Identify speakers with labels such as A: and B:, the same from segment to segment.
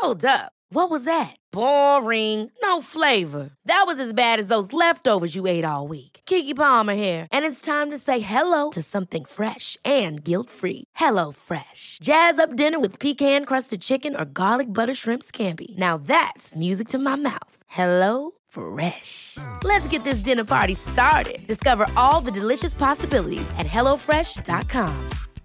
A: Hold up. What was that? Boring. No flavor. That was as bad as those leftovers you ate all week. Keke Palmer here, and it's time to say hello to something fresh and guilt-free. Hello Fresh. Jazz up dinner with pecan-crusted chicken or garlic butter shrimp scampi. Now that's music to my mouth. Hello Fresh. Let's get this dinner party started. Discover all the delicious possibilities at hellofresh.com.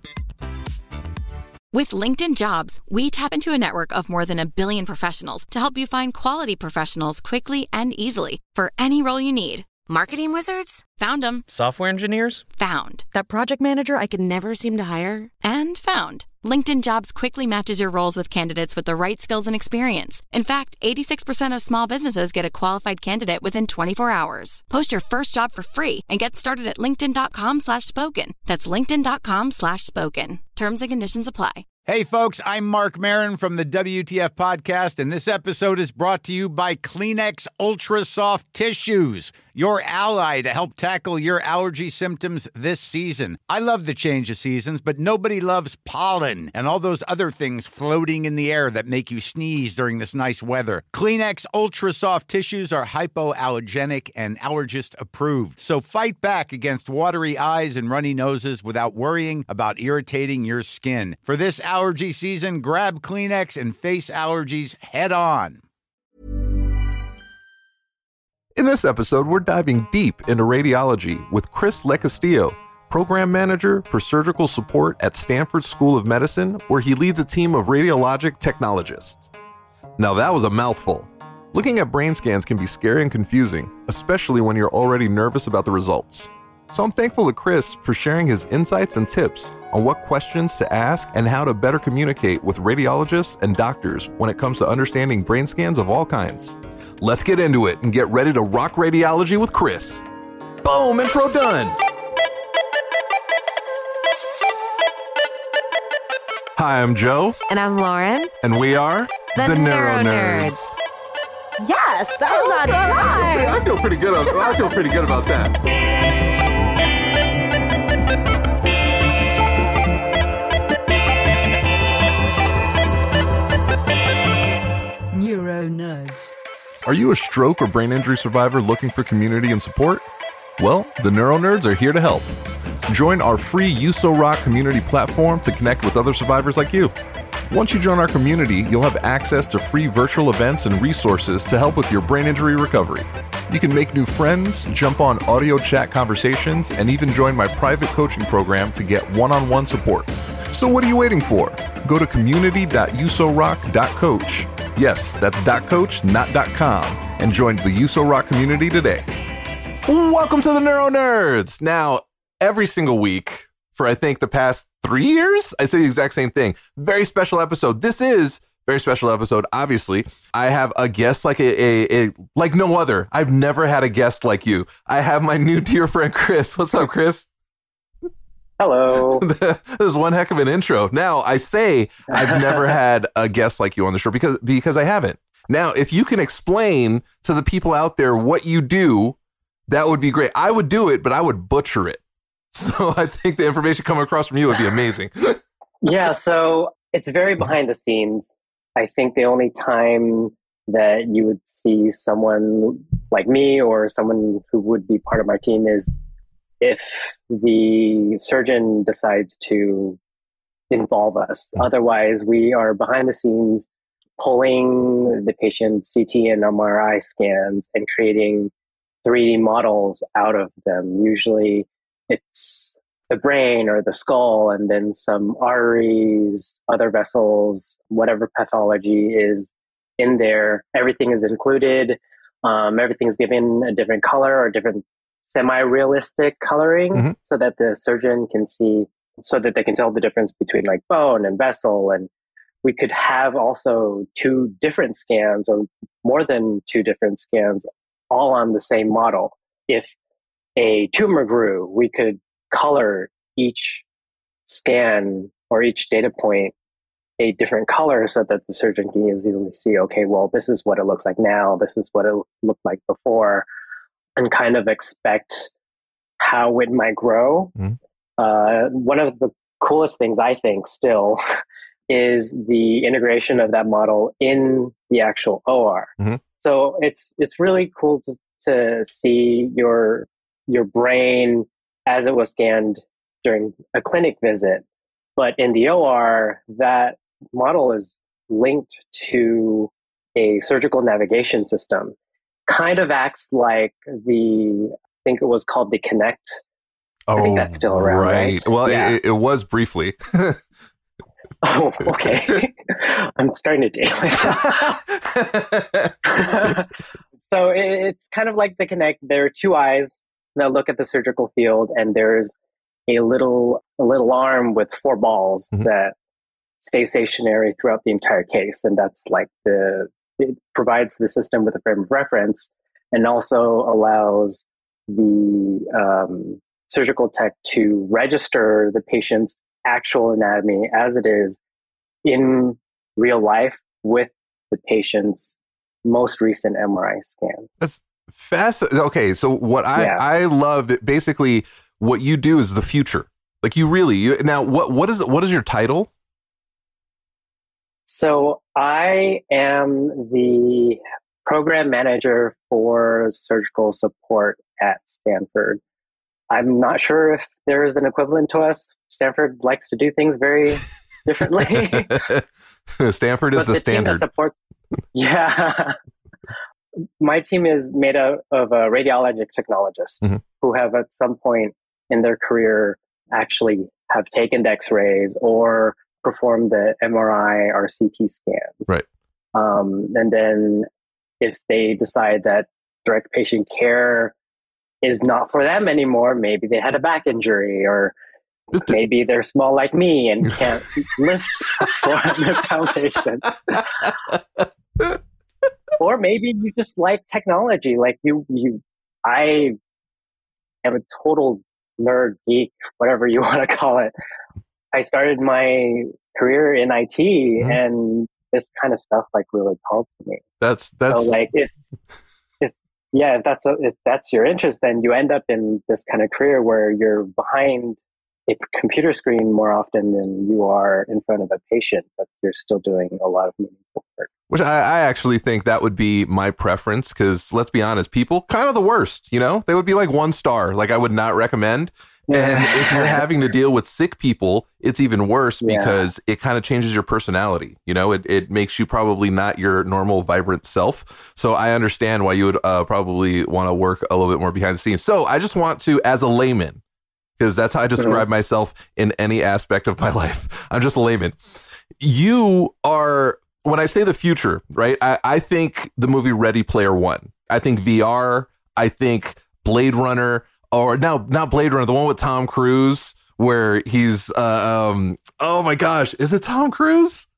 B: With LinkedIn Jobs, we tap into a network of more than 1 billion professionals to help you find quality professionals quickly and easily for any role you need. Marketing wizards? Found them.
C: Software engineers?
B: Found. That project manager I could never seem to hire? And found. LinkedIn Jobs quickly matches your roles with candidates with the right skills and experience. In fact, 86% of small businesses get a qualified candidate within 24 hours. Post your first job for free and get started at linkedin.com/spoken. That's linkedin.com/spoken. Terms and conditions apply.
D: Hey, folks, I'm Mark Maron from the WTF Podcast, and this episode is brought to you by Kleenex Ultra Soft Tissues, your ally to help tackle your allergy symptoms this season. I love the change of seasons, but nobody loves pollen and all those other things floating in the air that make you sneeze during this nice weather. Kleenex Ultra Soft Tissues are hypoallergenic and allergist approved, so fight back against watery eyes and runny noses without worrying about irritating your skin. For this allergy season, grab Kleenex and face allergies head on.
E: In this episode, we're diving deep into radiology with Chris LeCastillo, Program Manager for Surgical Support at Stanford School of Medicine, where he leads a team of radiologic technologists. Now that was a mouthful. Looking at brain scans can be scary and confusing, especially when you're already nervous about the results. So I'm thankful to Chris for sharing his insights and tips on what questions to ask and how to better communicate with radiologists and doctors when it comes to understanding brain scans of all kinds. Let's get into it and get ready to rock radiology with Chris. Boom, intro done. Hi, I'm Joe.
F: And I'm Lauren.
E: And we are
F: the Neuro Nerds. Yes, that was on time.
E: I feel pretty good about that.
G: Neuro Nerds.
E: Are you a stroke or brain injury survivor looking for community and support? Well, the Neuro Nerds are here to help. Join our free USO-Rock community platform to connect with other survivors like you. Once you join our community, you'll have access to free virtual events and resources to help with your brain injury recovery. You can make new friends, jump on audio chat conversations, and even join my private coaching program to get one-on-one support. So what are you waiting for? Go to community.usorock.coach. Yes, that's .coach, not .com, and join the USO-Rock community today. Welcome to the Neuro Nerds. Now, every single week for I think the past 3 years, I say the exact same thing. Very special episode. This is a very special episode. Obviously, I have a guest like a like no other. I've never had a guest like you. I have my new dear friend Chris. What's up, Chris?
H: Hello.
E: This is one heck of an intro. Now, I say I've never had a guest like you on the show because I haven't. Now, if you can explain to the people out there what you do, that would be great. I would do it, but I would butcher it. So I think the information coming across from you would be amazing.
H: Yeah, so it's very behind the scenes. I think the only time that you would see someone like me or someone who would be part of my team is if the surgeon decides to involve us. Otherwise, we are behind the scenes pulling the patient's CT and MRI scans and creating 3D models out of them. Usually it's the brain or the skull and then some arteries, other vessels, whatever pathology is in there. Everything is included. Everything is given a different color or different semi-realistic coloring so that the surgeon can see, so that they can tell the difference between like bone and vessel. And we could have also 2 different scans or more than 2 different scans all on the same model. If a tumor grew, we could color each scan or each data point a different color so that the surgeon can easily see, okay, well, this is what it looks like now, this is what it looked like before, and kind of expect how it might grow. One of the coolest things I think still is the integration of that model in the actual OR.
E: Mhm.
H: So it's really cool to see your brain as it was scanned during a clinic visit. But in the OR, that model is linked to a surgical navigation system. Kind of acts like I think it was called the Kinect. I think that's still around, right?
E: Well, it was briefly.
H: Oh, okay. I'm starting to date myself. So it's kind of like the Kinect. There are two eyes that look at the surgical field, and there's a little arm with four balls that stay stationary throughout the entire case, and that's like it provides the system with a frame of reference, and also allows the surgical tech to register the patient's actual anatomy as it is in real life with the patient's most recent MRI scan.
E: That's fascinating. Okay, so what I love, basically what you do is the future. Like now what is your title?
H: So I am the program manager for surgical support at Stanford. I'm not sure if there is an equivalent to us. Stanford likes to do things very differently.
E: Stanford is the standard.
H: Yeah. My team is made up of radiologic technologists who have at some point in their career actually have taken the X-rays or performed the MRI or CT scans.
E: Right.
H: And then if they decide that direct patient care is not for them anymore, maybe they had a back injury, or maybe they're small like me and can't lift 400-pound patients. Or maybe you just like technology, like I am a total nerd, geek, whatever you want to call it. I started my career in IT, and this kind of stuff like really called to me.
E: That's
H: so like if that's your interest, then you end up in this kind of career where you're behind a computer screen more often than you are in front of a patient, but you're still doing a lot of meaningful work.
E: Which I actually think that would be my preference, because let's be honest, people kind of the worst, they would be like 1 star. Like I would not recommend. And if you're having to deal with sick people, it's even worse because it kind of changes your personality. It makes you probably not your normal vibrant self. So I understand why you would probably want to work a little bit more behind the scenes. So I just want to, as a layman, because that's how I describe myself in any aspect of my life. I'm just a layman. You are, when I say the future, right? I think the movie Ready Player One. I think VR. I think Blade Runner. Or not Blade Runner, the one with Tom Cruise, where he's, oh my gosh, is it Tom Cruise?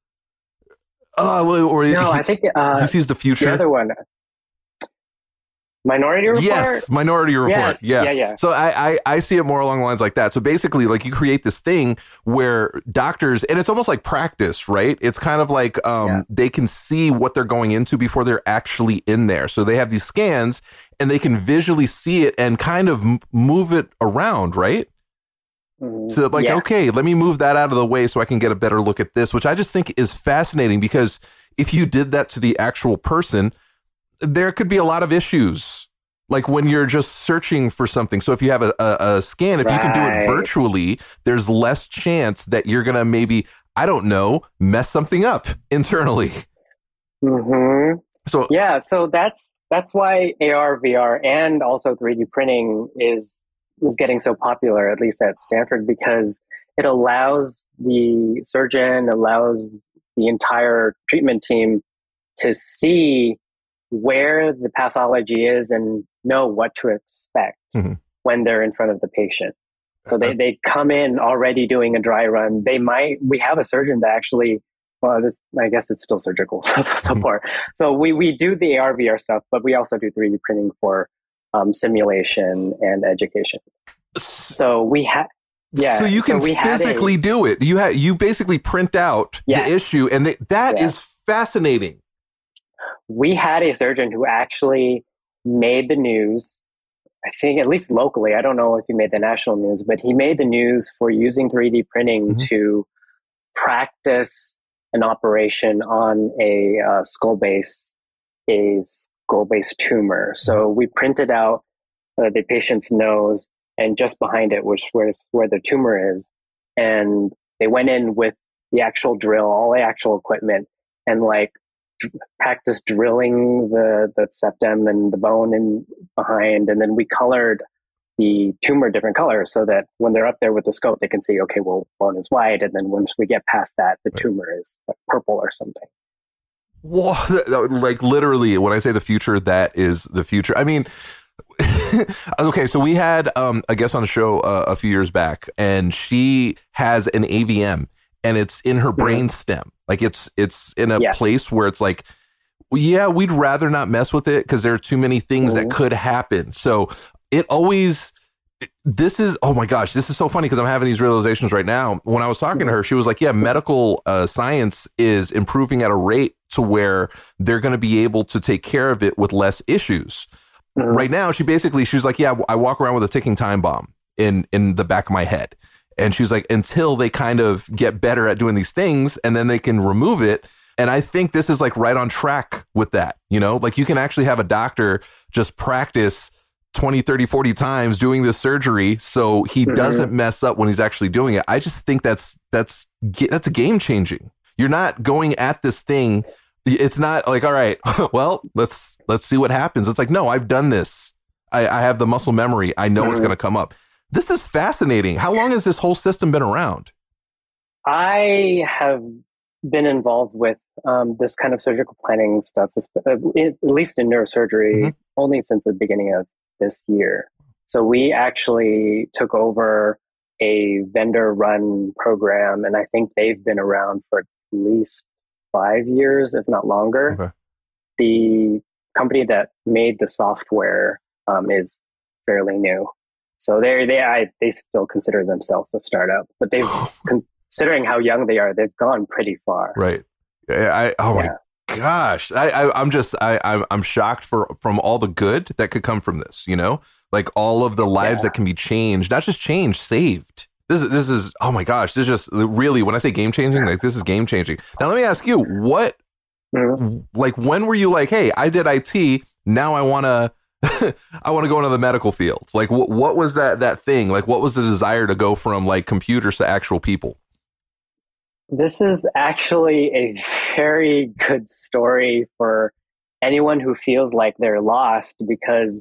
H: I think
E: he sees the future.
H: The other one, Minority Report.
E: Yes, Minority Report.
H: Yes. Yeah.
E: So I see it more along the lines like that. So basically, like you create this thing where doctors, and it's almost like practice, right? It's kind of like they can see what they're going into before they're actually in there. So they have these scans, and they can visually see it and kind of move it around, right? So like, okay, let me move that out of the way so I can get a better look at this, which I just think is fascinating, because if you did that to the actual person, there could be a lot of issues, like when you're just searching for something. So if you have a scan, if you can do it virtually, there's less chance that you're going to maybe, I don't know, mess something up internally. So
H: that's why AR, VR, and also 3D printing is getting so popular, at least at Stanford, because it allows the surgeon, allows the entire treatment team to see where the pathology is and know what to expect when they're in front of the patient. So they come in already doing a dry run. We have a surgeon that actually, I guess it's still surgical support. So we do the AR, VR stuff, but we also do 3D printing for simulation and education. So we have,
E: so you can physically do it. You basically print out the issue, and that is fascinating.
H: We had a surgeon who actually made the news, I think at least locally. I don't know if he made the national news, but he made the news for using 3D printing to practice an operation on a skull-based tumor. So we printed out the patient's nose, and just behind it was where the tumor is. And they went in with the actual drill, all the actual equipment, and like practiced drilling the septum and the bone in behind. And then we colored the tumor different colors so that when they're up there with the scope, they can see, okay, well, bone is white. And then once we get past that, the tumor is like purple or something.
E: Whoa, like literally, when I say the future, that is the future. I mean, okay, so we had a guest on the show a few years back, and she has an AVM, and it's in her brain stem. Like it's in a place where it's like, yeah, we'd rather not mess with it because there are too many things that could happen. So it always, this is, oh my gosh, this is so funny because I'm having these realizations right now. When I was talking to her, she was like, yeah, medical science is improving at a rate to where they're going to be able to take care of it with less issues. Right now, she was like, yeah, I walk around with a ticking time bomb in the back of my head. And she's like, until they kind of get better at doing these things and then they can remove it. And I think this is like right on track with that. You know, like you can actually have a doctor just practice 20, 30, 40 times doing this surgery so he doesn't mess up when he's actually doing it. I just think that's a game changing. You're not going at this thing. It's not like, all right, well, let's see what happens. It's like, no, I've done this. I have the muscle memory. I know it's going to come up. This is fascinating. How long has this whole system been around?
H: I have been involved with this kind of surgical planning stuff, at least in neurosurgery, only since the beginning of this year. So we actually took over a vendor-run program, and I think they've been around for at least 5 years, if not longer.
E: Okay.
H: The company that made the software is fairly new. So they still consider themselves a startup, but they've considering how young they are, they've gone pretty far.
E: Right. My gosh. I'm shocked from all the good that could come from this, you know, like all of the lives that can be changed, not just changed, saved. This is, oh my gosh, this is just really, when I say game changing, like this is game changing. Now, let me ask you, what, like, when were you like, hey, I did IT, now I want to, I want to go into the medical field. Like, what was that thing? Like, what was the desire to go from like computers to actual people?
H: This is actually a very good story for anyone who feels like they're lost, because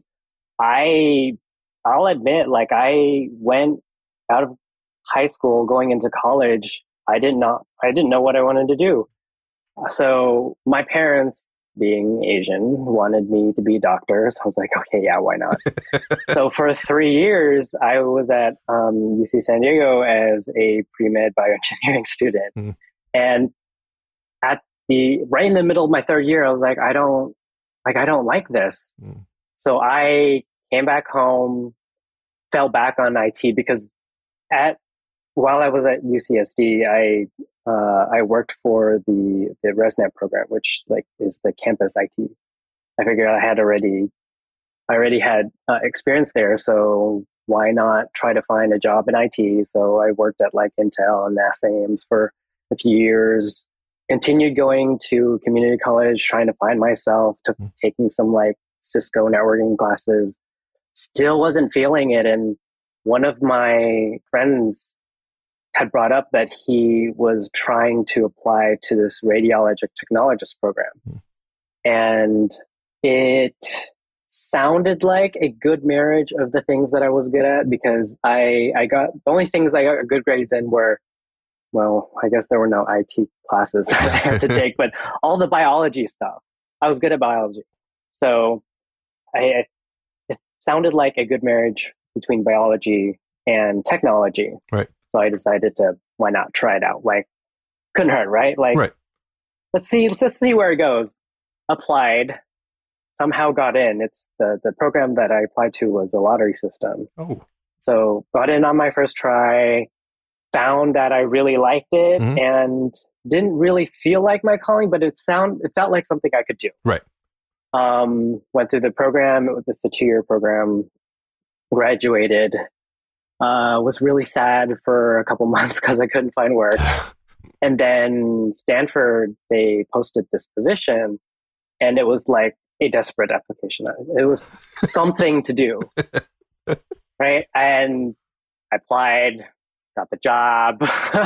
H: I'll admit, like, I went out of high school going into college. I didn't know what I wanted to do. So my parents, being Asian, wanted me to be a doctor. So I was like, okay, yeah, why not? So for 3 years, I was at UC San Diego as a pre-med bioengineering student. And right in the middle of my third year, I was like, I don't like this. So I came back home, fell back on IT, because while I was at UCSD, I worked for the ResNet program, which like is the campus IT. I figured I already had experience there, so why not try to find a job in IT? So I worked at like Intel and NASA Ames for a few years, continued going to community college, trying to find myself, taking some like Cisco networking classes, still wasn't feeling it. And one of my friends had brought up that he was trying to apply to this radiologic technologist program. And it sounded like a good marriage of the things that I was good at, because I got, the only things I got good grades in were, well, I guess there were no IT classes that I had to take, but all the biology stuff. I was good at biology. So it sounded like a good marriage between biology and technology.
E: Right.
H: So I decided why not try it out? Like, couldn't hurt, right? Like,
E: right.
H: Let's see where it goes. Applied, somehow got in. It's the program that I applied to was a lottery system.
E: Oh.
H: So got in on my first try, found that I really liked it, and didn't really feel like my calling, but it felt like something I could do.
E: Right.
H: Went through the program. It's a 2-year program. Graduated. Was really sad for a couple months because I couldn't find work. And then Stanford, they posted this position, and it was like a desperate application. It was something to do, right? And I applied, got the job,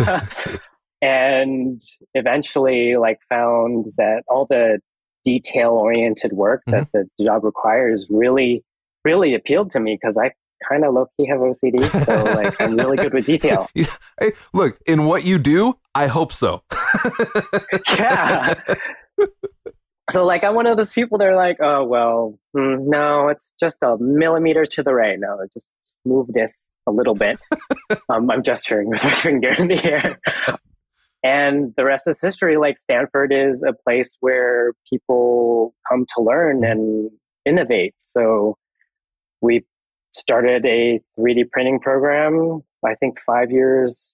H: and eventually like found that all the detail-oriented work that the job requires really, really appealed to me because I kind of low-key have OCD, so like I'm really good with detail.
E: Hey, look, in what you do, I hope so.
H: Yeah. So like I'm one of those people that are like, oh well, no, it's just a millimeter to the right. No, just move this a little bit. I'm gesturing with my finger in the air. And the rest is history. Like Stanford is a place where people come to learn and innovate. So we started a 3D printing program, I think 3 years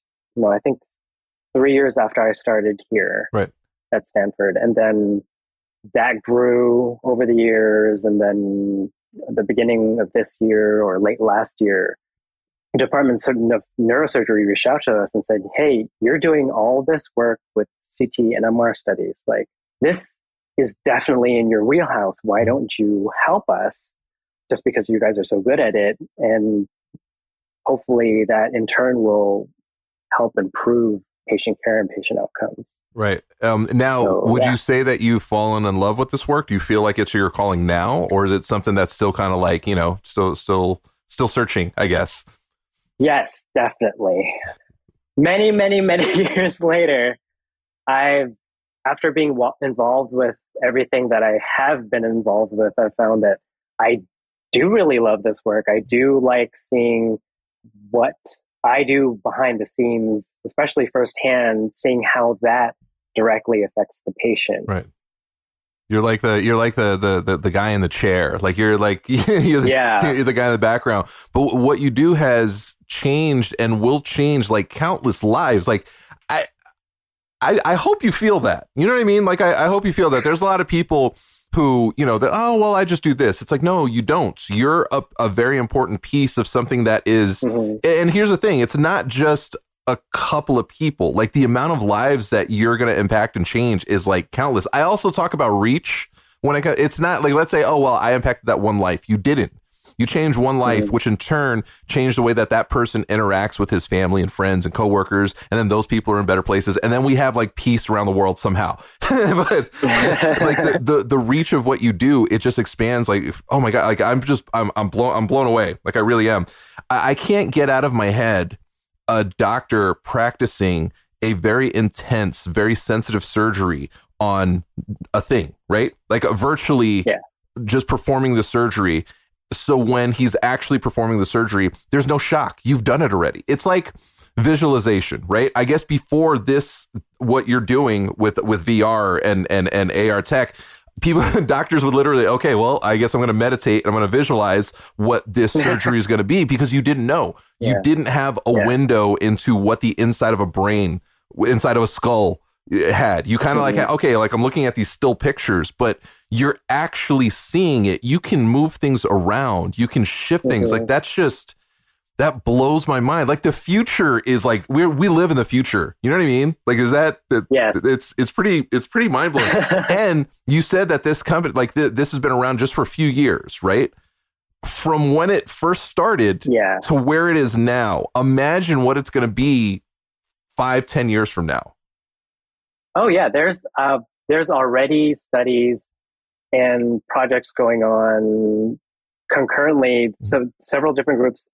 H: after I started here at Stanford. And then that grew over the years. And then at the beginning of this year or late last year, Department of Neurosurgery reached out to us and said, hey, you're doing all this work with CT and MR studies. Like, this is definitely in your wheelhouse. Why don't you help us? Just because you guys are so good at it. And hopefully that in turn will help improve patient care and patient outcomes.
E: Right. Now, would you say that you've fallen in love with this work? Do you feel like it's your calling now? Or is it something that's still kind of like, still searching, I guess?
H: Yes, definitely. Many, many, many years later, after being involved with everything that I have been involved with, I found that I do really love this work. I do like seeing what I do behind the scenes, especially firsthand, seeing how that directly affects the patient.
E: Right. You're like the guy in the chair. Like you're the guy in the background. But what you do has changed and will change like countless lives. Like I hope you feel that. You know what I mean? Like I hope you feel that. There's a lot of people who, I just do this. It's like, no, you don't. You're a very important piece of something that is, and here's the thing, it's not just a couple of people. Like the amount of lives that you're going to impact and change is like countless. I also talk about reach when it's not like, let's say, oh, well, I impacted that one life. You didn't. You changed one life, which in turn changed the way that person interacts with his family and friends and coworkers. And then those people are in better places. And then we have like peace around the world somehow. But like the reach of what you do, it just expands. Like, oh my God, like I'm blown away. Like I really am. I can't get out of my head a doctor practicing a very intense, very sensitive surgery on a thing, right? Like virtually just performing the surgery. So when he's actually performing the surgery, there's no shock. You've done it already. It's like visualization, right? I guess before this, what you're doing with VR and AR tech, doctors would literally, okay, well, I guess I'm going to meditate and I'm going to visualize what this surgery is going to be, because you didn't know. You didn't have a window into what the inside of a brain, inside of a skull had. You kind of like, okay, like I'm looking at these still pictures, but you're actually seeing it. You can move things around. You can shift things. Like that blows my mind. Like the future is like, we live in the future. You know what I mean? Like, is that, it's pretty mind blowing. And you said that this company, like this has been around just for a few years, right? From when it first started to where it is now, imagine what it's going to be 5-10 years from now.
H: Oh yeah. There's already studies and projects going on concurrently. So several different groups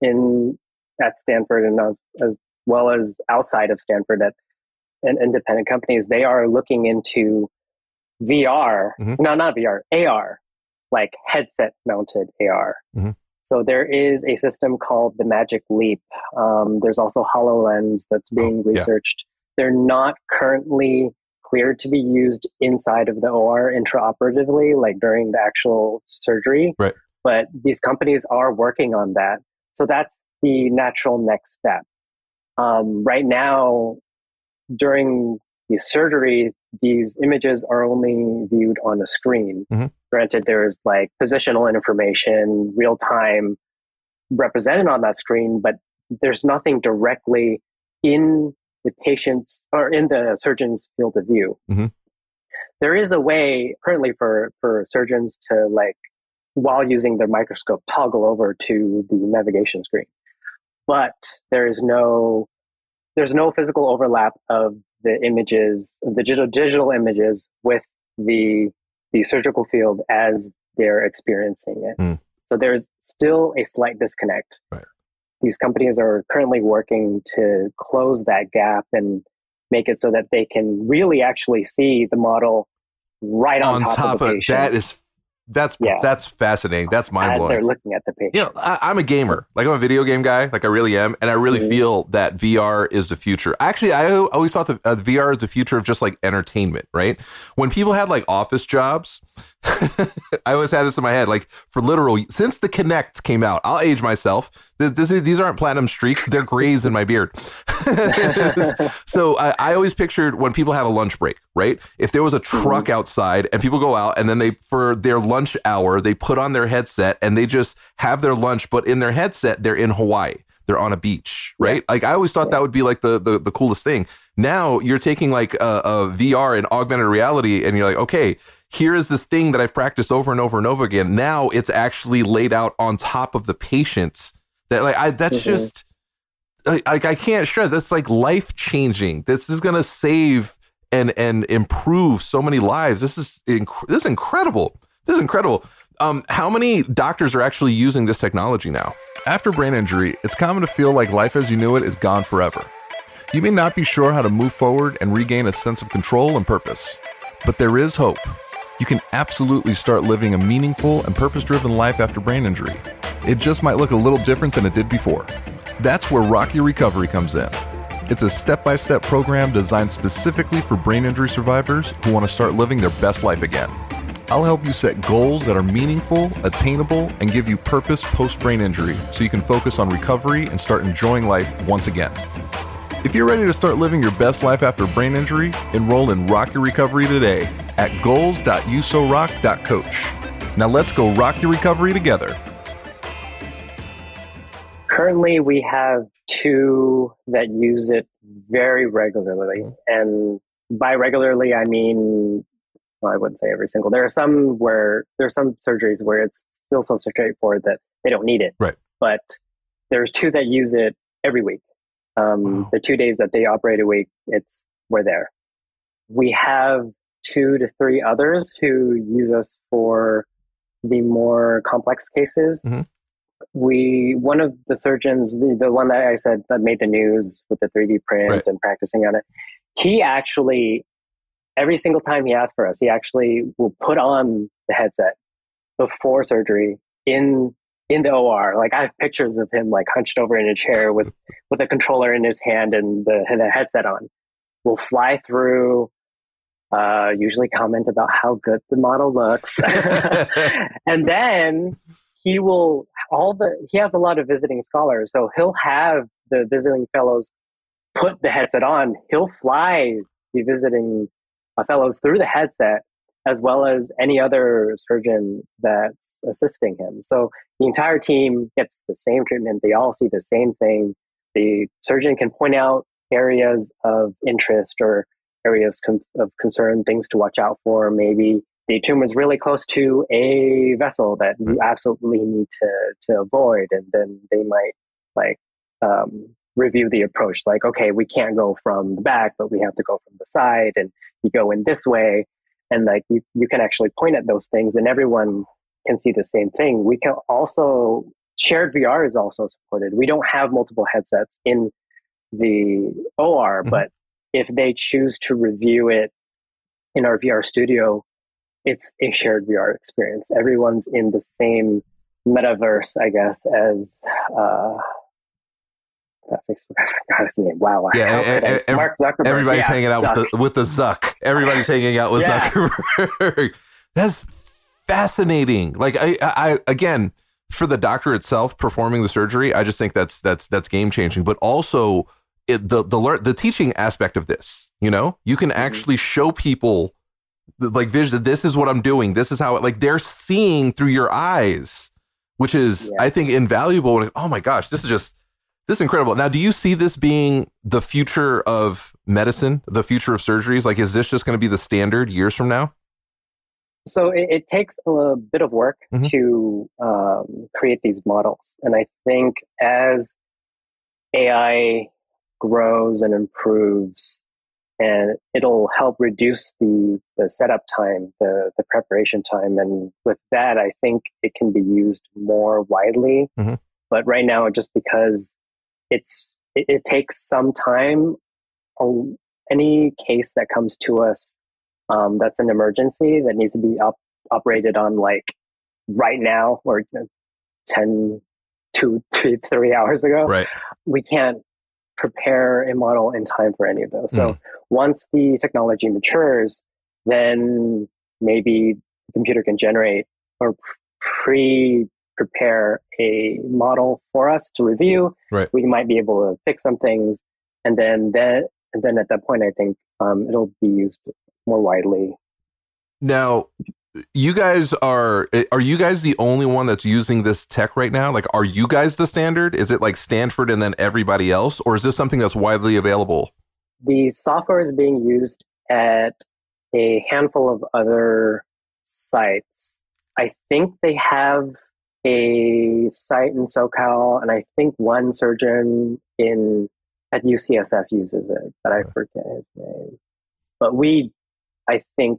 H: at Stanford and as well as outside of Stanford and independent companies, they are looking into VR. No, not VR, AR, like headset mounted AR. So there is a system called the Magic Leap. There's also HoloLens that's being researched. They're not currently cleared to be used inside of the OR intraoperatively, like during the actual surgery. Right. But these companies are working on that. So that's the natural next step. Right now, during the surgery, these images are only viewed on a screen. Granted, there's like positional information, real time represented on that screen, but there's nothing directly in the patient's or in the surgeon's field of view.
E: Mm-hmm.
H: There is a way currently for surgeons to, like, while using their microscope, toggle over to the navigation screen. But there's no physical overlap of the images, the digital images with the surgical field as they're experiencing it.
E: Mm.
H: So there's still a slight disconnect.
E: Right.
H: These companies are currently working to close that gap and make it so that they can really actually see the model right on top of the patient.
E: That's fascinating. That's mind blowing.
H: As they're looking at the patient.
E: You know, I'm a gamer. Like, I'm a video game guy. Like, I really am, and I really feel that VR is the future. Actually, I always thought that VR is the future of just like entertainment. Right? When people had like office jobs, I always had this in my head. Like, for literal, since the Kinect came out, I'll age myself. These aren't platinum streaks; they're grays in my beard. So I always pictured when people have a lunch break, right? If there was a truck outside and people go out and then they, for their lunch hour, they put on their headset and they just have their lunch, but in their headset, they're in Hawaii. They're on a beach, right? Yeah. Like, I always thought that would be like the coolest thing. Now you're taking like a VR and augmented reality and you're like, okay, here is this thing that I've practiced over and over and over again. Now it's actually laid out on top of the patient. That like that's just like I can't stress. That's like life changing. This is gonna save and improve so many lives. This is incredible. This is incredible. How many doctors are actually using this technology now?
C: After brain injury, it's common to feel like life as you knew it is gone forever. You may not be sure how to move forward and regain a sense of control and purpose, but there is hope. You can absolutely start living a meaningful and purpose-driven life after brain injury. It just might look a little different than it did before. That's where Rock Your Recovery comes in. It's a step-by-step program designed specifically for brain injury survivors who want to start living their best life again. I'll help you set goals that are meaningful, attainable, and give you purpose post-brain injury so you can focus on recovery and start enjoying life once again. If you're ready to start living your best life after brain injury, enroll in Rock Your Recovery today at goals.usorock.coach. Now let's go rock your recovery together.
H: Currently, we have 2 that use it very regularly. And by regularly, I mean, well, I wouldn't say every single. There are some surgeries where it's still so straightforward that they don't need it.
E: Right.
H: But there's 2 that use it every week. The 2 days that they operate a week, we're there. We have 2 to 3 others who use us for the more complex cases.
E: Mm-hmm.
H: One of the surgeons, the one that I said that made the news with the 3D print and practicing on it, he actually, every single time he asks for us, he actually will put on the headset before surgery in the OR. Like, I have pictures of him like hunched over in a chair with a controller in his hand and the headset on. We'll fly through, usually comment about how good the model looks. And then he has a lot of visiting scholars. So he'll have the visiting fellows put the headset on. He'll fly the visiting fellows through the headset, as well as any other surgeon that's assisting him. So the entire team gets the same treatment. They all see the same thing. The surgeon can point out areas of interest or areas of concern, things to watch out for. Maybe the tumor is really close to a vessel that you absolutely need to avoid. And then they might review the approach. Like, okay, we can't go from the back, but we have to go from the side, and you go in this way. And like you can actually point at those things and everyone can see the same thing. We can also, shared VR is also supported. We don't have multiple headsets in the OR, but if they choose to review it in our VR studio, it's a shared VR experience. Everyone's in the same metaverse, I guess, as that Facebook. I forgot his name. Wow.
E: Yeah,
H: Mark Zuckerberg.
E: Everybody's hanging out with the Zuck. Everybody's hanging out with Zuckerberg. That's fascinating. Like, I again, for the doctor itself performing the surgery, I just think that's game changing. But also the teaching aspect of this, you can actually show people like vision. This is what I'm doing. This is how they're seeing through your eyes, which is I think invaluable. And oh my gosh, this is just This is incredible. Now, do you see this being the future of medicine, the future of surgeries? Like, is this just going to be the standard years from now?
H: So it takes a bit of work to create these models. And I think as AI grows and improves, and it'll help reduce the setup time, the preparation time. And with that, I think it can be used more widely. But right now, just because it takes some time, any case that comes to us that's an emergency that needs to be operated on like right now or 10 to 3 hours ago,
E: right,
H: we can't prepare a model in time for any of those. So once the technology matures, then maybe the computer can generate or prepare a model for us to review.
E: Right.
H: We might be able to fix some things, and then at that point, I think it'll be used more widely.
E: Now, you guys are you guys the only one that's using this tech right now? Like, are you guys the standard? Is it like Stanford and then everybody else? Or is this something that's widely available?
H: The software is being used at a handful of other sites. I think they have a site in SoCal, and I think one surgeon at UCSF uses it, but I forget his name. But we, I think,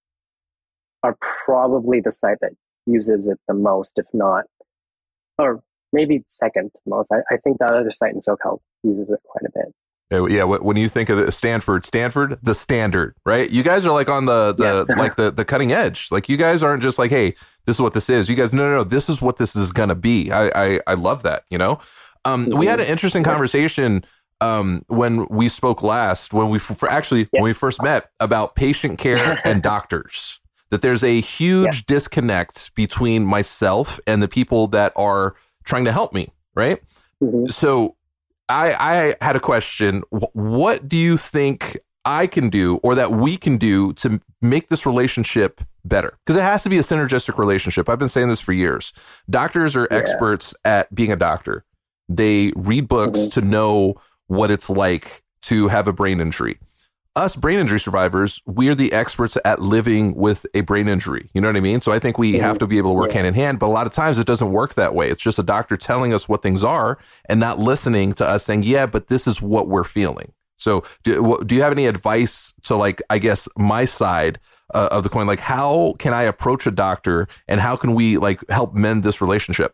H: are probably the site that uses it the most, if not, or maybe second to most. I think the other site in SoCal uses it quite a bit.
E: Yeah, when you think of it, Stanford, the standard, right? You guys are like on the
H: Yes.
E: like the cutting edge. Like, you guys aren't just like, hey, this is what this is. You guys, no, this is what this is gonna be. I love that. You know, we had an interesting conversation when we spoke last, when we first met, about patient care and doctors. That there's a huge disconnect between myself and the people that are trying to help me, right? So I had a question. What do you think I can do, or that we can do, to make this relationship better? Because it has to be a synergistic relationship. I've been saying this for years. Doctors are experts at being a doctor. They read books to know what it's like to have a brain injury. Us brain injury survivors, we're the experts at living with a brain injury. You know what I mean? So I think we have to be able to work hand in hand, but a lot of times it doesn't work that way. It's just a doctor telling us what things are and not listening to us saying, yeah, but this is what we're feeling. So do you have any advice to, like, I guess, my side of the coin? Like, how can I approach a doctor, and how can we, like, help mend this relationship?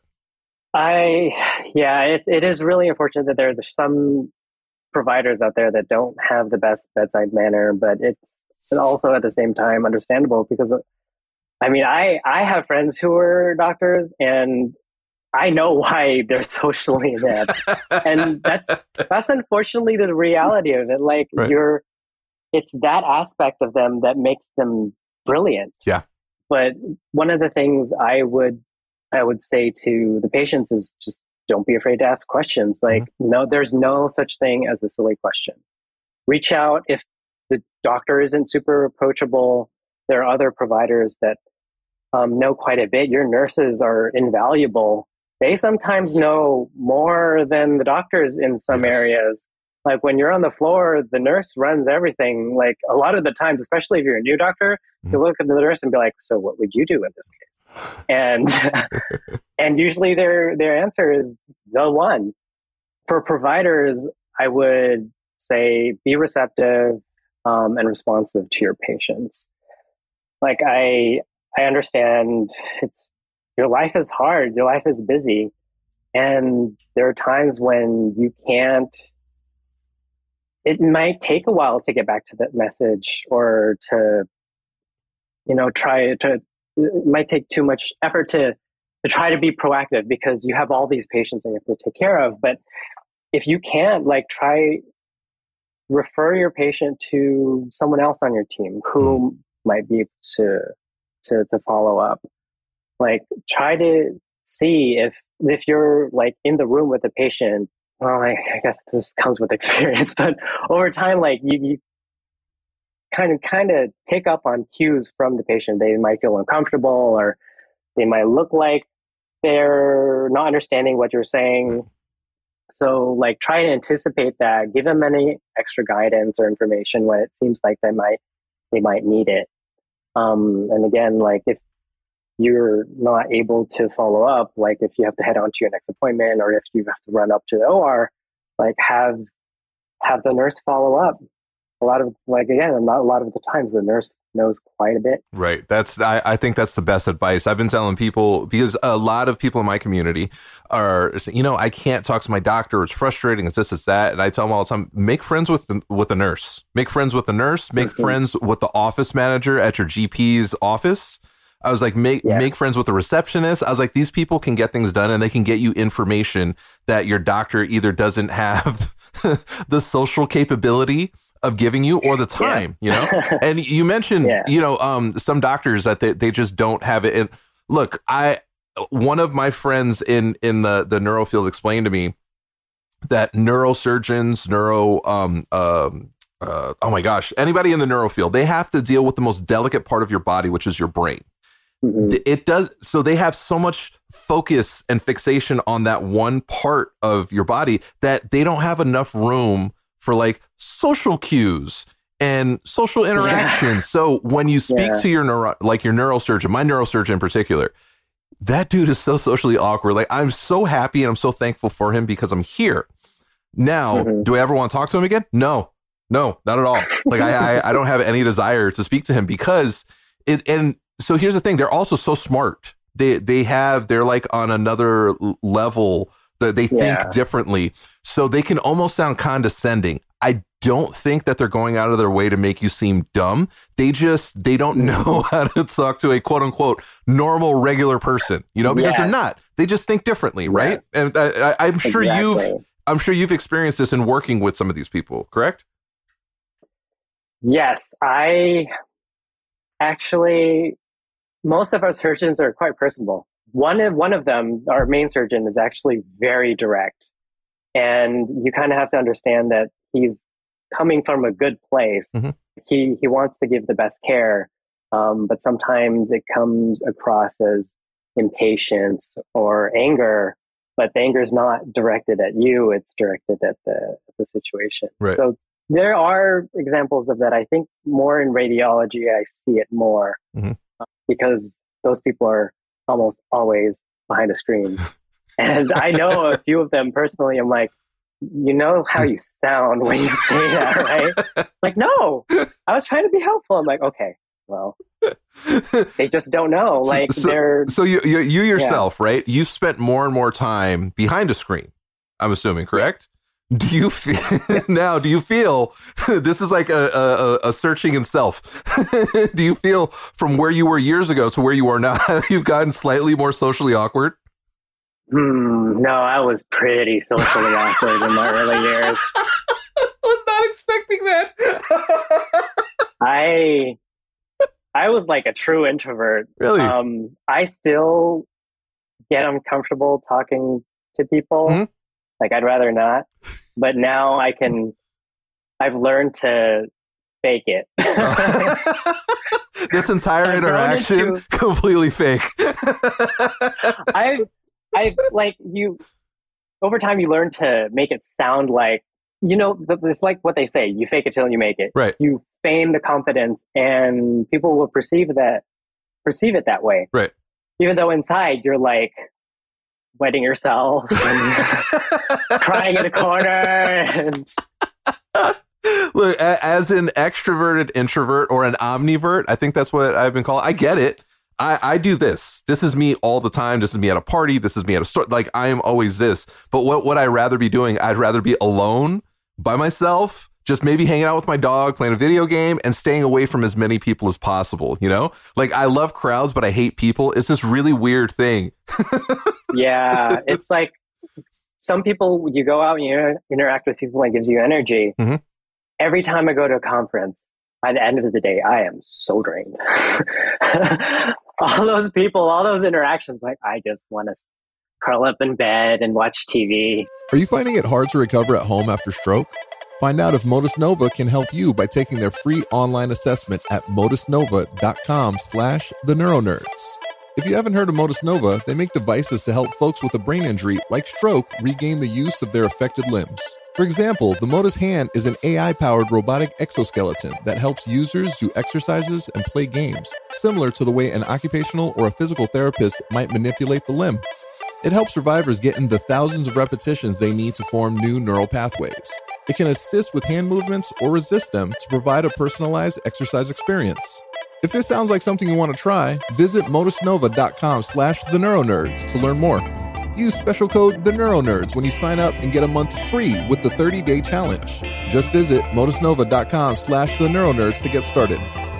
H: It is really unfortunate that there's some providers out there that don't have the best bedside manner, but it's also at the same time understandable, because I mean, I have friends who are doctors, and I know why they're socially inept. And that's unfortunately the reality of it. Like, it's that aspect of them that makes them brilliant.
E: Yeah.
H: But one of the things I would say to the patients is just don't be afraid to ask questions. Like, no, there's no such thing as a silly question. Reach out. If the doctor isn't super approachable, there are other providers that know quite a bit. Your nurses are invaluable. They sometimes know more than the doctors in some areas. Like, when you're on the floor, the nurse runs everything. Like, a lot of the times, especially if you're a new doctor, you look at the nurse and be like, so what would you do in this case? And and usually their answer is the one. For providers, I would say be receptive and responsive to your patients. Like, I understand your life is hard, your life is busy, and there are times when you can't. It might take a while to get back to that message, or to, it might take too much effort to try to be proactive, because you have all these patients that you have to take care of. But if you can't, like, refer your patient to someone else on your team who might be able to follow up. Like, try to see if you're, like, in the room with the patient. Well, I guess this comes with experience, but over time, like, you kind of pick up on cues from the patient. They might feel uncomfortable, or they might look like they're not understanding what you're saying. So like try to anticipate that, give them any extra guidance or information when it seems like they might need it. And again, like if you're not able to follow up, like if you have to head on to your next appointment or if you have to run up to the OR, like have the nurse follow up. A lot of the times the nurse knows quite a bit.
E: Right. I think that's the best advice. I've been telling people, because a lot of people in my community are saying, I can't talk to my doctor. It's frustrating. It's this, it's that. And I tell them all the time, make friends with the nurse. Make friends with the nurse. Make friends with the office manager at your GP's office. I was like, make friends with the receptionist. I was like, these people can get things done and they can get you information that your doctor either doesn't have the social capability of giving you or the time, and you mentioned, some doctors that they just don't have it. And look, one of my friends in the neuro field explained to me that neurosurgeons, oh my gosh, anybody in the neuro field, they have to deal with the most delicate part of your body, which is your brain. It does. So they have so much focus and fixation on that one part of your body that they don't have enough room for like social cues and social interactions. So when you speak to your neurosurgeon, my neurosurgeon in particular, that dude is so socially awkward. Like I'm so happy and I'm so thankful for him because I'm here. Now, do I ever want to talk to him again? No, not at all. Like I don't have any desire to speak to him because and so here's the thing. They're also so smart. They're like on another level that they think differently. So they can almost sound condescending. I don't think that they're going out of their way to make you seem dumb. They don't know how to talk to a quote unquote normal, regular person, because they're not. They just think differently. Right. Yes. And I'm sure you've experienced this in working with some of these people, correct?
H: Yes. Most of our surgeons are quite personable. One of them, our main surgeon, is actually very direct. And you kind of have to understand that he's coming from a good place. He wants to give the best care, but sometimes it comes across as impatience or anger, but the anger is not directed at you, it's directed at the situation.
E: Right.
H: So there are examples of that. I think more in radiology, I see it more because those people are almost always behind a screen. And I know a few of them personally. I'm like, you know how you sound when you say that, right? Like, no, I was trying to be helpful. I'm like, okay, well, they just don't know. Like
E: so you yourself, right? You spent more and more time behind a screen, I'm assuming, correct? Do you feel this is like a searching in self? Do you feel from where you were years ago to where you are now, you've gotten slightly more socially awkward?
H: No, I was pretty socially awkward in my early years.
E: I was not expecting that.
H: I was like a true introvert.
E: Really?
H: I still get uncomfortable talking to people. Like I'd rather not, but now I've learned to fake it.
E: This entire interaction, completely fake.
H: I like you, over time you learn to make it sound like, it's like what they say, you fake it till you make it.
E: Right.
H: You feign the confidence and people will perceive it that way.
E: Right.
H: Even though inside you're like, wetting yourself and crying in a corner. And
E: look, as an extroverted introvert or an omnivert, I think that's what I've been called. I get it. I do this. This is me all the time. This is me at a party. This is me at a store. Like I am always this. But what would I rather be doing? I'd rather be alone by myself, just maybe hanging out with my dog, playing a video game, and staying away from as many people as possible. Like I love crowds, but I hate people. It's this really weird thing.
H: Yeah, it's like some people, you go out and you interact with people and it gives you energy. Every time I go to a conference, by the end of the day, I am so drained. All those people, all those interactions, like I just want to curl up in bed and watch TV.
C: Are you finding it hard to recover at home after stroke? Find out if Modus Nova can help you by taking their free online assessment at modusnova.com/theneuronerds. If you haven't heard of Modus Nova, they make devices to help folks with a brain injury, like stroke, regain the use of their affected limbs. For example, the Modus Hand is an AI-powered robotic exoskeleton that helps users do exercises and play games, similar to the way an occupational or a physical therapist might manipulate the limb. It helps survivors get in the thousands of repetitions they need to form new neural pathways. It can assist with hand movements or resist them to provide a personalized exercise experience. If this sounds like something you want to try, visit modusnova.com/theneuronerds to learn more. Use special code THENeuroNerds when you sign up and get a month free with the 30-day challenge. Just visit modusnova.com/theneuronerds to get started.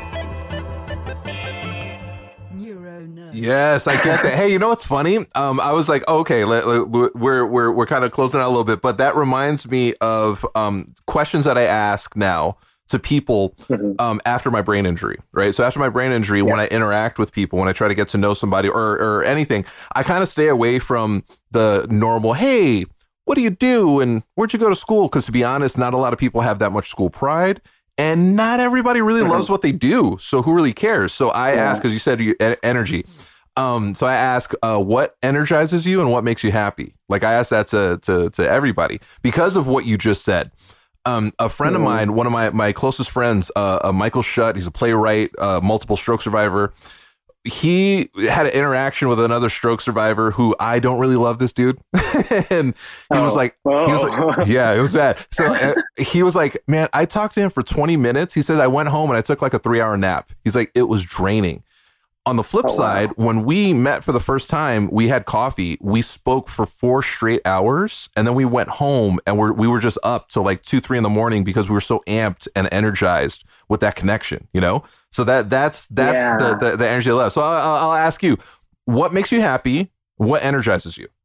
E: Yes, I get that. Hey, you know what's funny? I was like, okay, we're kind of closing out a little bit, but that reminds me of questions that I ask now to people after my brain injury, right? So after my brain injury, when I interact with people, when I try to get to know somebody or anything, I kind of stay away from the normal, hey, what do you do? And where'd you go to school? Because to be honest, not a lot of people have that much school pride. And not everybody really loves what they do. So who really cares? So I ask, because you said energy. So I ask, what energizes you and what makes you happy? Like I ask that to everybody because of what you just said. A friend of mine, one of my closest friends, Michael Schutt, he's a playwright, multiple stroke survivor. He had an interaction with another stroke survivor who I don't really love this dude. And he was like, yeah, it was bad. So he was like, man, I talked to him for 20 minutes. He said, I went home and I took like a 3-hour nap. He's like, it was draining. On the flip side, when we met for the first time, we had coffee. We spoke for 4 straight hours, and then we went home, and we were just up till like 2-3 in the morning because we were so amped and energized with that connection. You know, so that's the energy I love. So I'll ask you, what makes you happy? What energizes you?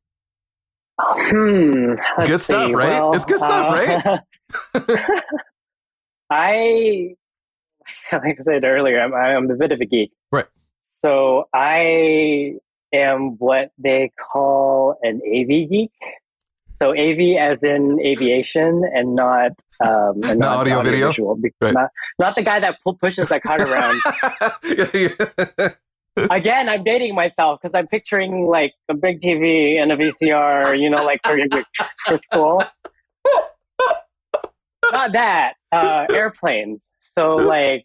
E: Good stuff, right? Well, it's good stuff, right?
H: Like I said earlier, I'm a bit of a geek,
E: right?
H: So I am what they call an AV geek. So AV as in aviation and not audio video visual. Right. Not the guy that pushes that cart around. Again, I'm dating myself because I'm picturing like a big TV and a VCR, you know, like for school. Not that. Airplanes. So like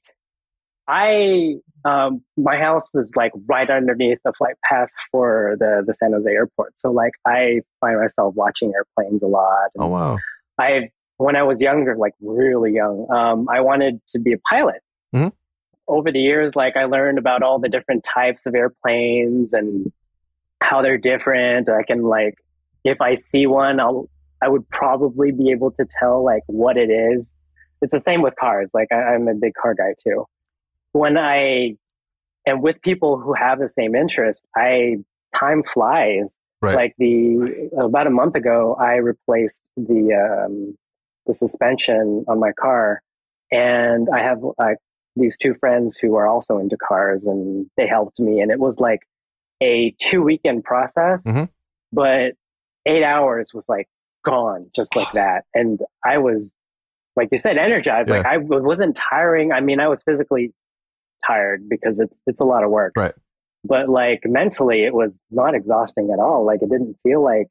H: my house is like right underneath the flight path for the San Jose airport. So like I find myself watching airplanes a lot.
E: Oh, wow.
H: When I was younger, like really young, I wanted to be a pilot. Mm-hmm. Over the years, like I learned about all the different types of airplanes and how they're different. I can like, if I see one, I would probably be able to tell like what it is. It's the same with cars. Like I'm a big car guy too. When I am with people who have the same interest, time flies.
E: Right.
H: Like about a month ago, I replaced the suspension on my car, and I have these 2 friends who are also into cars, and they helped me. And it was like a 2-weekend process, but 8 hours was like gone just like that. And I was, like you said, energized. Yeah. Like I wasn't tiring. I mean, I was physically tired because it's a lot of work,
E: right?
H: But like mentally it was not exhausting at all. Like it didn't feel like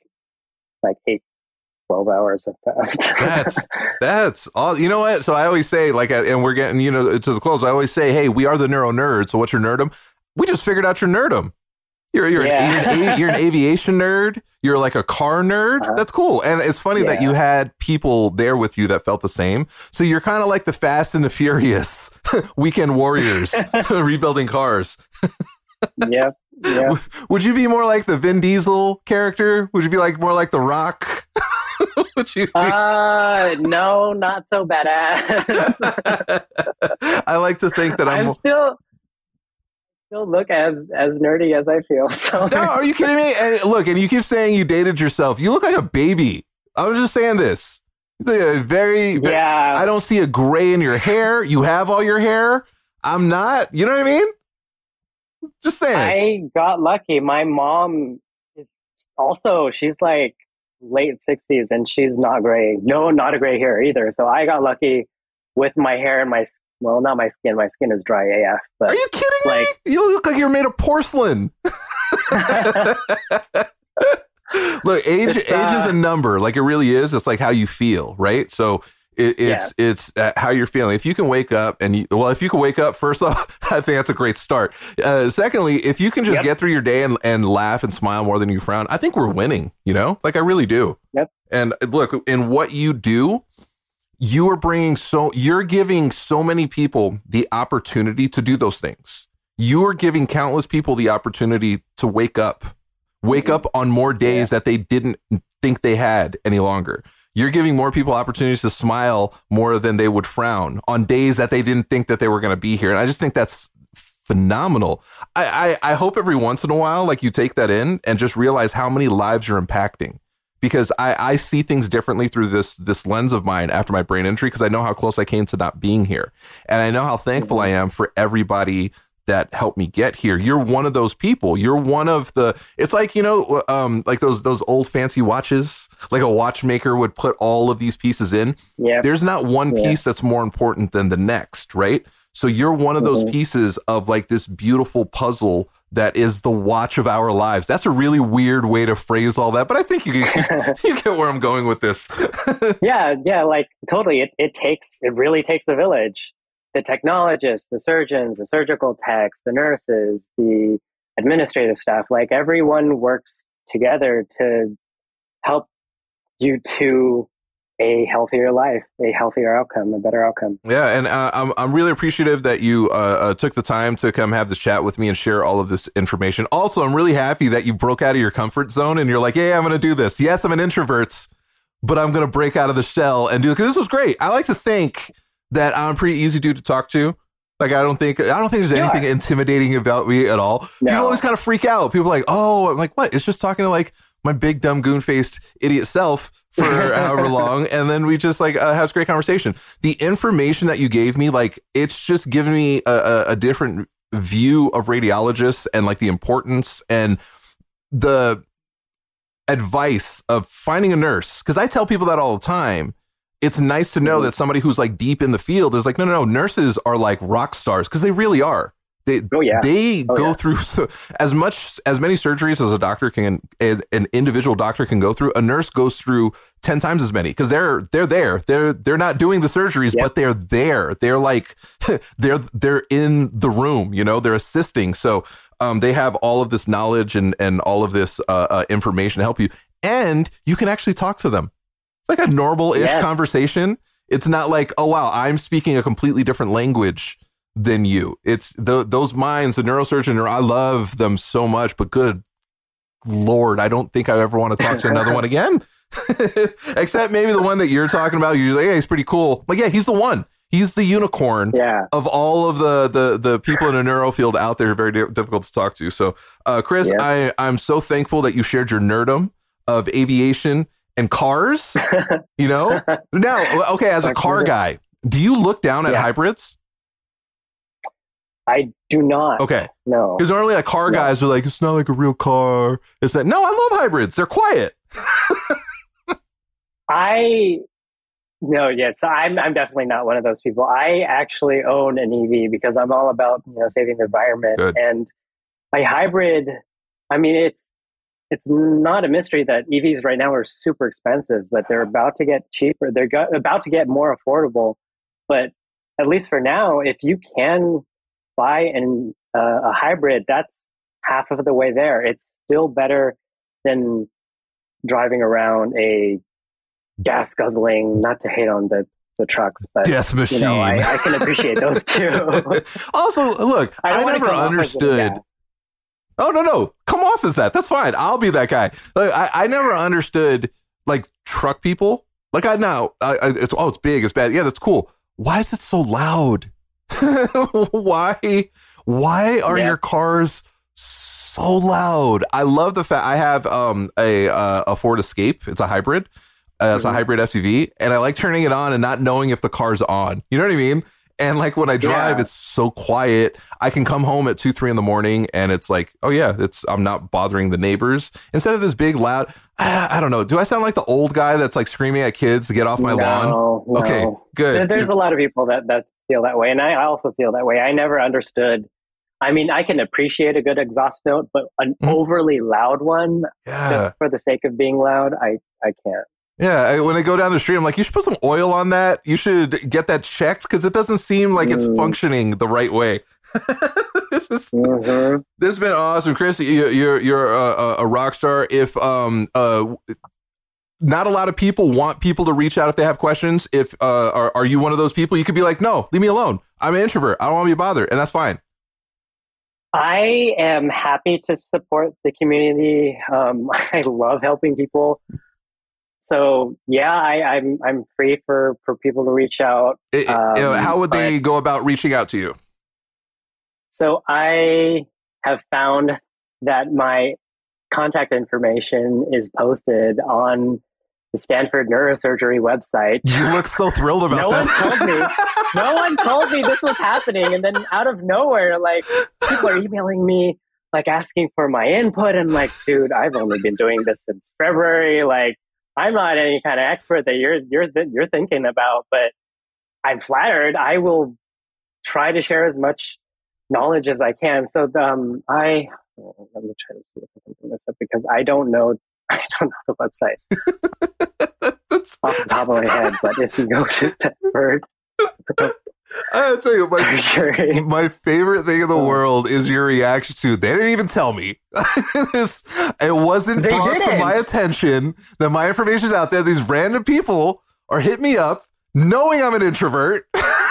H: 12 hours have passed.
E: that's all. You know what? So I always say, like, and we're getting, you know, to the close, I always say, hey, we are the Neuro Nerds. So what's your nerdum? We just figured out your nerdum. You're an aviation nerd. You're like a car nerd. That's cool. And it's funny that you had people there with you that felt the same. So you're kind of like the Fast and the Furious weekend warriors rebuilding cars.
H: Yep.
E: Would you be more like the Vin Diesel character? Would you be like more like The Rock?
H: No, not so badass.
E: I like to think that I'm
H: still look as nerdy as I feel. So.
E: No, are you kidding me? And look, and you keep saying you dated yourself. You look like a baby. I was just saying this. I don't see a gray in your hair. You have all your hair. I'm not. You know what I mean? Just saying.
H: I got lucky. My mom is also, she's like late 60s and she's not gray. No, not a gray hair either. So I got lucky with my hair and well, not my skin. My skin is dry AF. But
E: are you kidding me? You look like you're made of porcelain. Look, age is a number. Like it really is. It's like how you feel, right? So it's how you're feeling. If you can wake up if you can wake up, first off, I think that's a great start. Secondly, if you can just get through your day and laugh and smile more than you frown, I think we're winning, like I really do.
H: Yep.
E: And look, in what you do, you're giving so many people the opportunity to do those things. You are giving countless people the opportunity to wake up on more days that they didn't think they had any longer. You're giving more people opportunities to smile more than they would frown on days that they didn't think that they were going to be here. And I just think that's phenomenal. I hope every once in a while, like you take that in and just realize how many lives you're impacting, because I see things differently through this lens of mine after my brain injury, because I know how close I came to not being here. And I know how thankful I am for everybody that helped me get here. You're one of those people. You're one of it's like, like those old fancy watches, like a watchmaker would put all of these pieces in. Yeah. There's not one piece that's more important than the next, right? So you're one of those pieces of like this beautiful puzzle that is the watch of our lives. That's a really weird way to phrase all that, but I think you get where I'm going with this.
H: Yeah, like totally. It really takes a village. The technologists, the surgeons, the surgical techs, the nurses, the administrative staff, like everyone works together to help you to a healthier life, a healthier outcome, a better outcome.
E: Yeah, and I'm really appreciative that you took the time to come have this chat with me and share all of this information. Also, I'm really happy that you broke out of your comfort zone and you're like, hey, I'm going to do this. Yes, I'm an introvert, but I'm going to break out of the shell and do it, because this was great. I like to think that I'm a pretty easy dude to talk to. Like, I don't think there's anything intimidating about me at all. No. People always kind of freak out. People are like, oh, I'm like, what? It's just talking to like my big, dumb, goon-faced idiot self for however long. And then we just like have a great conversation. The information that you gave me, like, it's just given me a different view of radiologists and like the importance and the advice of finding a nurse. Because I tell people that all the time. It's nice to know that somebody who's like deep in the field is like, no, nurses are like rock stars, because they really are. They go through as many surgeries as a doctor can, an individual doctor can go through. A nurse goes through 10 times as many, because they're there. They're not doing the surgeries, but they're there. They're like they're in the room. They're assisting. So they have all of this knowledge and all of this information to help you, and you can actually talk to them. It's like a normal-ish conversation. It's not like, oh, wow, I'm speaking a completely different language than you. It's those minds, the neurosurgeon, I love them so much, but good Lord, I don't think I ever want to talk to another one again. Except maybe the one that you're talking about. You're like, hey, he's pretty cool. Like, yeah, he's the one. He's the unicorn of all of the people in the neuro field out there who are very difficult to talk to. So, Chris, I'm so thankful that you shared your nerdom of aviation and cars, Now, okay, as a car guy, do you look down at hybrids?
H: I do not.
E: Okay.
H: No.
E: Because normally like car guys are like, it's not like a real car. It's that, no, I love hybrids. They're quiet.
H: So I'm definitely not one of those people. I actually own an EV because I'm all about, saving the environment. Good. And my hybrid, I mean, it's not a mystery that EVs right now are super expensive, but they're about to get cheaper. They're about to get more affordable. But at least for now, if you can buy a hybrid, that's half of the way there. It's still better than driving around a gas guzzling, not to hate on the trucks, but
E: death machine.
H: I can appreciate those too.
E: Also, look, I never understood. Oh, no. Come off as that. That's fine. I'll be that guy. Like, I never understood, like, truck people. Like, it's big, it's bad. Yeah, that's cool. Why is it so loud? Why are your cars so loud? I love the fact I have a Ford Escape. It's a hybrid. It's a hybrid SUV. And I like turning it on and not knowing if the car's on. You know what I mean? And like when I drive, it's so quiet. I can come home at 2-3 in the morning and it's like, oh yeah, I'm not bothering the neighbors. Instead of this big loud, I don't know. Do I sound like the old guy that's like screaming at kids to get off my lawn?
H: No.
E: Okay, good.
H: There's a lot of people that feel that way. And I also feel that way. I never understood. I mean, I can appreciate a good exhaust note, but an overly loud one, just for the sake of being loud, I can't.
E: Yeah, when I go down the street, I'm like, you should put some oil on that. You should get that checked because it doesn't seem like it's functioning the right way. This has been awesome, Chris. You're a rock star. If not a lot of people want people to reach out if they have questions. If are you one of those people? You could be like, no, leave me alone. I'm an introvert. I don't want to be bothered, and that's fine.
H: I am happy to support the community. I love helping people. So yeah, I'm free for people to reach out.
E: How would they go about reaching out to you?
H: So I have found that my contact information is posted on the Stanford Neurosurgery website.
E: You look so thrilled about that.
H: No one told me this was happening. And then out of nowhere, like, people are emailing me, like, asking for my input. And like, dude, I've only been doing this since February. Like, I'm not any kind of expert that you're thinking about, but I'm flattered. I will try to share as much knowledge as I can. So let me try to see if I can bring this up because I don't know the website off the top of my head. But if you go to Stanford,
E: I'll tell you, my favorite thing in the world is your reaction to, they didn't even tell me. It wasn't brought to my attention that my information is out there. These random people are hitting me up knowing I'm an introvert.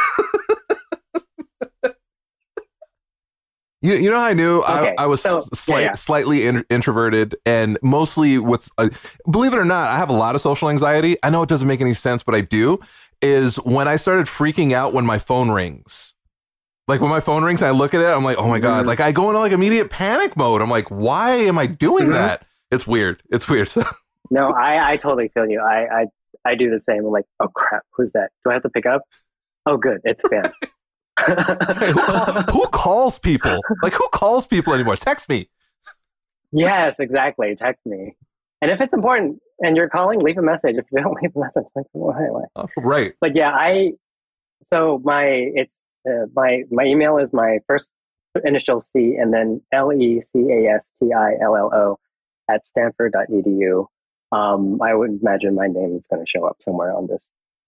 E: You know how I knew I was slightly introverted, and mostly with, believe it or not, I have a lot of social anxiety. I know it doesn't make any sense, but I do. Is when I started freaking out when my phone rings. Like when my phone rings, I look at it, I'm like, oh my God. Like I go into like immediate panic mode. I'm like, why am I doing that? It's weird. So
H: no, I totally feel you. I do the same. I'm like, oh crap, who's that? Do I have to pick up? Oh good, it's spam.
E: Hey, who calls people? Like who calls people anymore? Text me.
H: Yes, exactly. Text me. And if it's important and you're calling, leave a message. If you don't leave a message, like, well, anyway.
E: Right.
H: But yeah, my email is my first initial C and then LECASTILLO at stanford.edu. I would imagine my name is going to show up somewhere on this.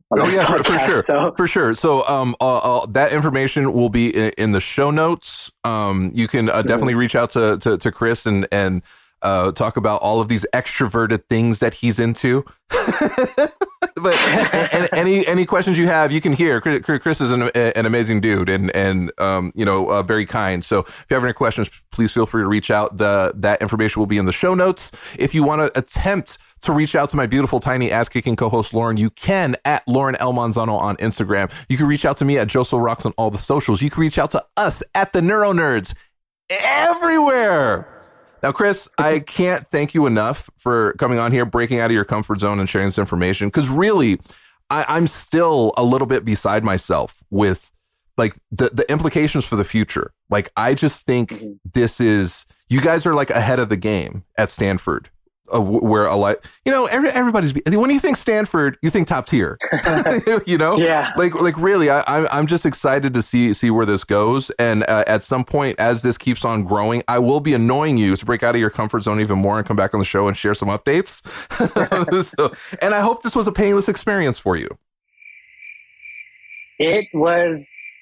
E: For sure. So that information will be in the show notes. You can definitely reach out to Chris and talk about all of these extroverted things that he's into. But any questions you have, you can hear. Chris is an amazing dude and very kind. So if you have any questions, please feel free to reach out. That information will be in the show notes. If you want to attempt to reach out to my beautiful, tiny, ass-kicking co-host Lauren, you can at Lauren L. Manzano on Instagram. You can reach out to me at Joso Rocks on all the socials. You can reach out to us at the Neuro Nerds everywhere. Now, Chris, I can't thank you enough for coming on here, breaking out of your comfort zone and sharing this information. Because really, I'm still a little bit beside myself with like the implications for the future. Like, I just think you guys are like ahead of the game at Stanford. Where everybody's, when you think Stanford, you think top tier,
H: Yeah.
E: Like really, I'm just excited to see where this goes. And at some point, as this keeps on growing, I will be annoying you to break out of your comfort zone even more and come back on the show and share some updates. And I hope this was a painless experience for you.
H: It was,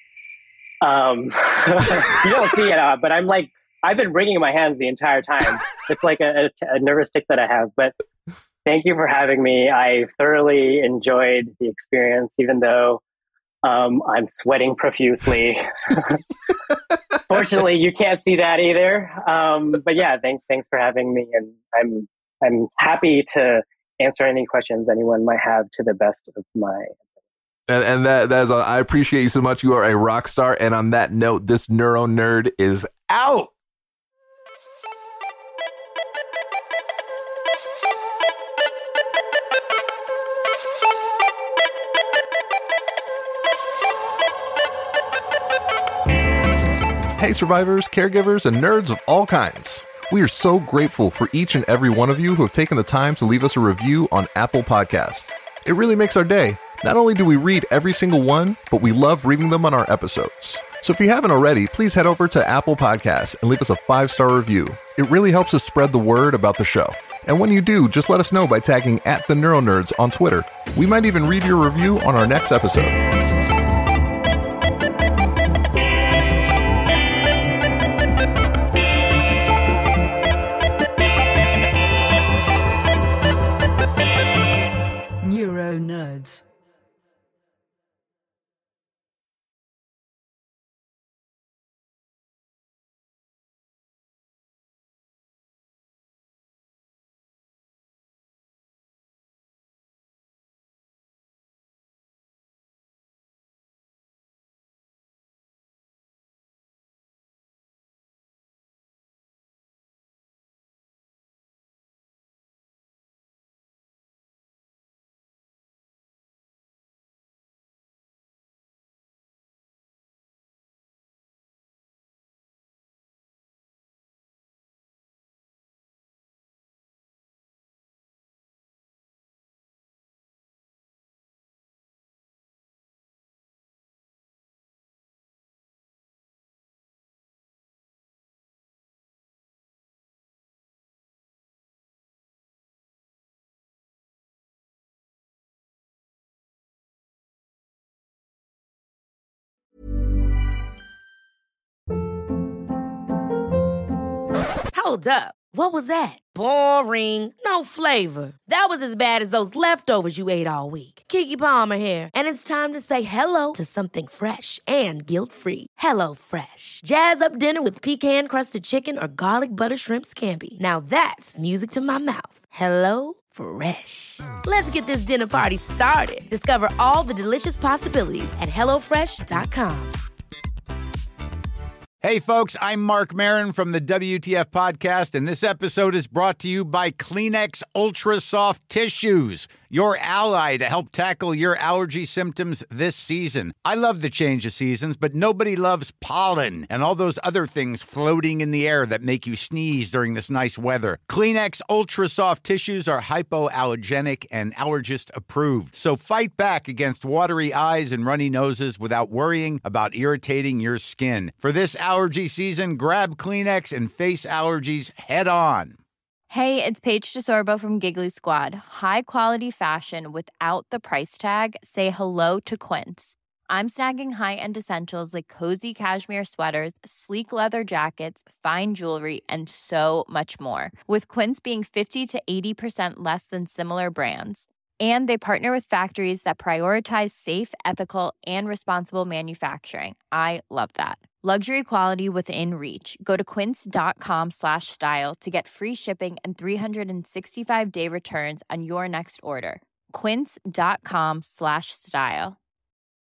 H: you don't see it, but I'm like, I've been wringing my hands the entire time. It's like a nervous tick that I have. But thank you for having me. I thoroughly enjoyed the experience, even though I'm sweating profusely. Fortunately, you can't see that either. But yeah, thanks for having me. And I'm happy to answer any questions anyone might have to the best of my.
E: And that is, I appreciate you so much. You are a rock star. And on that note, this Neuro Nerd is out. Hey, survivors, caregivers, and nerds of all kinds. We are so grateful for each and every one of you who have taken the time to leave us a review on Apple Podcasts. It really makes our day. Not only do we read every single one, but we love reading them on our episodes.
C: So if you haven't already, please head over to Apple Podcasts and leave us a 5-star review. It really helps us spread the word about the show. And when you do, just let us know by tagging @TheNeuroNerds on Twitter. We might even read your review on our next episode.
G: NeuroNerds.
A: Hold up. What was that? Boring. No flavor. That was as bad as those leftovers you ate all week. Keke Palmer here, and it's time to say hello to something fresh and guilt-free. Hello Fresh. Jazz up dinner with pecan-crusted chicken or garlic butter shrimp scampi. Now that's music to my mouth. Hello Fresh. Let's get this dinner party started. Discover all the delicious possibilities at HelloFresh.com.
D: Hey, folks, I'm Mark Maron from the WTF Podcast, and this episode is brought to you by Kleenex Ultra Soft Tissues, your ally to help tackle your allergy symptoms this season. I love the change of seasons, but nobody loves pollen and all those other things floating in the air that make you sneeze during this nice weather. Kleenex Ultra Soft Tissues are hypoallergenic and allergist approved, so fight back against watery eyes and runny noses without worrying about irritating your skin. For this allergy season, grab Kleenex and face allergies head on.
I: Hey, it's Paige DeSorbo from Giggly Squad. High quality fashion without the price tag. Say hello to Quince. I'm snagging high-end essentials like cozy cashmere sweaters, sleek leather jackets, fine jewelry, and so much more. With Quince being 50 to 80% less than similar brands. And they partner with factories that prioritize safe, ethical, and responsible manufacturing. I love that. Luxury quality within reach. Go to quince.com/style to get free shipping and 365-day returns on your next order. Quince.com/style.